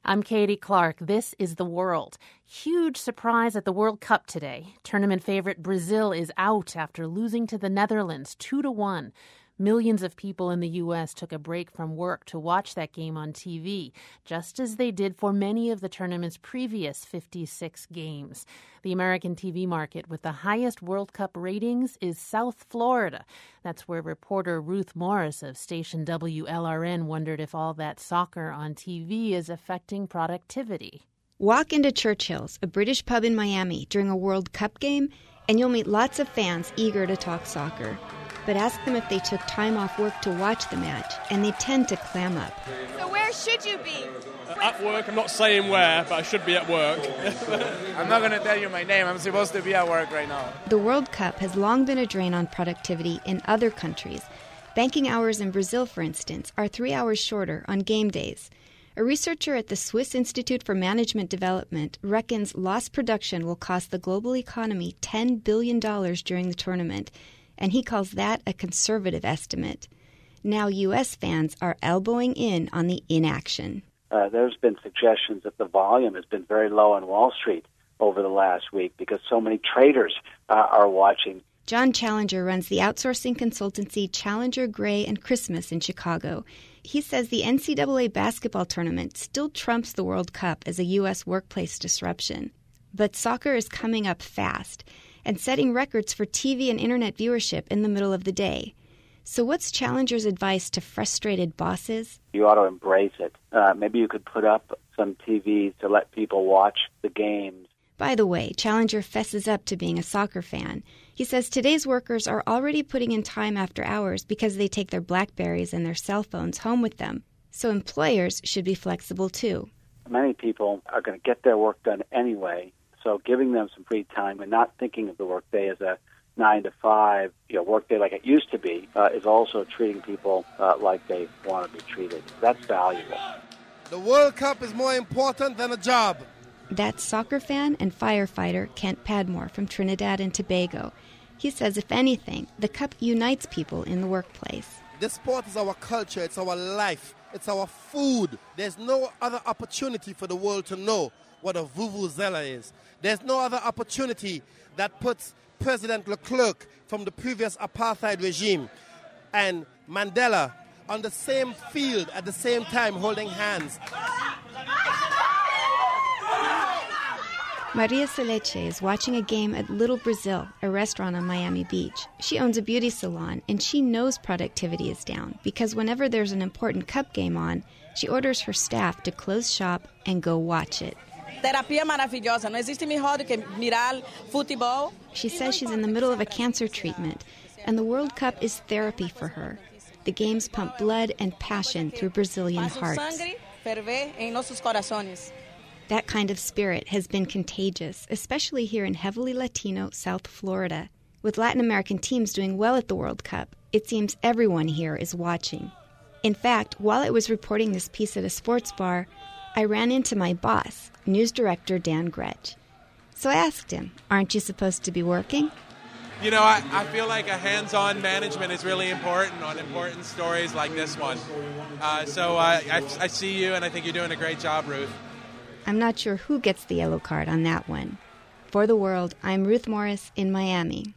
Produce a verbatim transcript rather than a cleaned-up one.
I'm Katie Clark. This is The World. Huge surprise at the World Cup today. Tournament favorite Brazil is out after losing to the Netherlands two to one. Millions of people in the U S took a break from work to watch that game on T V, just as they did for many of the tournament's previous fifty-six games. The American T V market with the highest World Cup ratings is South Florida. That's where reporter Ruth Morris of station W L R N wondered if all that soccer on T V is affecting productivity. Walk into Churchill's, a British pub in Miami, during a World Cup game, and you'll meet lots of fans eager to talk soccer. But ask them if they took time off work to watch the match, and they tend to clam up. So where should you be? Uh, at work. I'm not saying where, but I should be at work. I'm not going to tell you my name. I'm supposed to be at work right now. The World Cup has long been a drain on productivity in other countries. Banking hours in Brazil, for instance, are three hours shorter on game days. A researcher at the Swiss Institute for Management Development reckons lost production will cost the global economy ten billion dollars during the tournament, and he calls that a conservative estimate. Now U S fans are elbowing in on the inaction. Uh, there's been suggestions that the volume has been very low on Wall Street over the last week because so many traders uh, are watching. John Challenger runs the outsourcing consultancy Challenger, Gray and Christmas in Chicago. He says the N C double A basketball tournament still trumps the World Cup as a U S workplace disruption. But soccer is coming up fast and setting records for T V and internet viewership in the middle of the day. So what's Challenger's advice to frustrated bosses? You ought to embrace it. Uh, maybe you could put up some T Vs to let people watch the games. By the way, Challenger fesses up to being a soccer fan. He says today's workers are already putting in time after hours because they take their BlackBerries and their cell phones home with them. So employers should be flexible too. Many people are going to get their work done anyway. So giving them some free time and not thinking of the workday as a nine to five, you know, workday like it used to be, uh, is also treating people uh, like they want to be treated. That's valuable. The World Cup is more important than a job. That's soccer fan and firefighter Kent Padmore from Trinidad and Tobago. He says, if anything, the Cup unites people in the workplace. This sport is our culture, it's our life, it's our food. There's no other opportunity for the world to know what a vuvuzela is. There's no other opportunity that puts President Leclerc from the previous apartheid regime and Mandela on the same field at the same time holding hands. Maria Seleche is watching a game at Little Brazil, a restaurant on Miami Beach. She owns a beauty salon, and she knows productivity is down because whenever there's an important cup game on, she orders her staff to close shop and go watch it. Terapia maravilhosa. Não existe melhor do que mirar futebol. She says she's in the middle of a cancer treatment, and the World Cup is therapy for her. The games pump blood and passion through Brazilian hearts. That kind of spirit has been contagious, especially here in heavily Latino South Florida. With Latin American teams doing well at the World Cup, it seems everyone here is watching. In fact, while I was reporting this piece at a sports bar, I ran into my boss, news director Dan Gretsch. So I asked him, aren't you supposed to be working? You know, I, I feel like a hands-on management is really important on important stories like this one. Uh, so uh, I, I see you, and I think you're doing a great job, Ruth. I'm not sure who gets the yellow card on that one. For The World, I'm Ruth Morris in Miami.